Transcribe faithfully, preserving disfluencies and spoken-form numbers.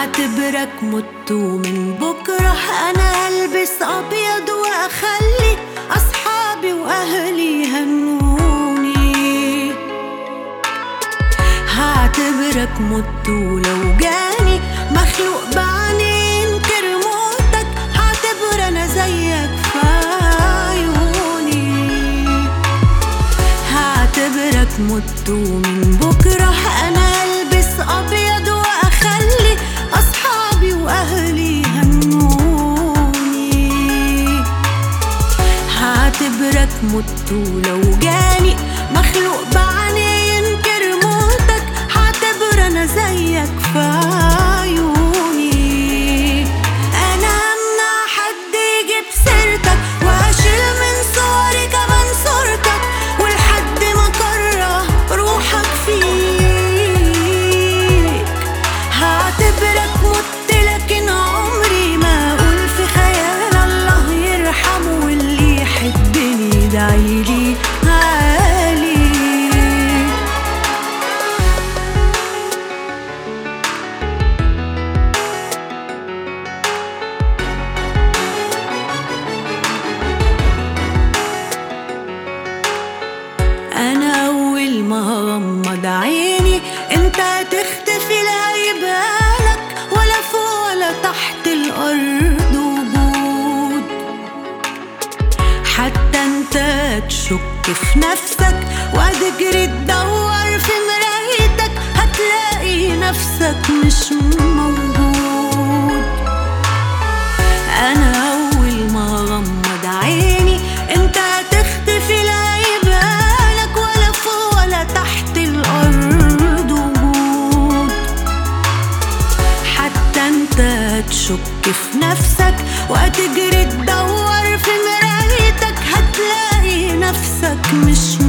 هعتبرك مت ومن بكرة أنا هلبس أبيض وأخلي أصحابي وأهلي يهنوني. هعتبرك مت ولو جاني مخلوق بعيني ينكر موتك هعتبر أنا زيك في عيوني. هعتبرك مت ومن بكرة أنا هلبس أبيض وأخلي أصحابي وأهلي يهنوني. هعتبرك مت ولو جاني مخلوق بعيني ينكر موتك هعتبر أنا زيك في عيوني. أنا همنع حد يجيب سيرتك وهشيل من صوري كمان صورتك ولحد ما كره روحك فيك. هعتبرك مت لكن عمري ما أقول في خيال الله يرحمه واللي يحبني يدعيلي عالي. أنا أول ما هغمض عيني أنت هتختفي لا يبالك ولا فوق ولا تحت الأرض وجود. حتى أنت تشك في نفسك وهتجري تدور في مرايتك هتلاقي نفسك مش موجود. أنا أول ما هغمض عيني أنت هتختفي لا يبالك ولا فوق ولا تحت الأرض وجود. حتى أنت تشك في نفسك وهتجري تدور في مرايتك هتلاقي نفسك مش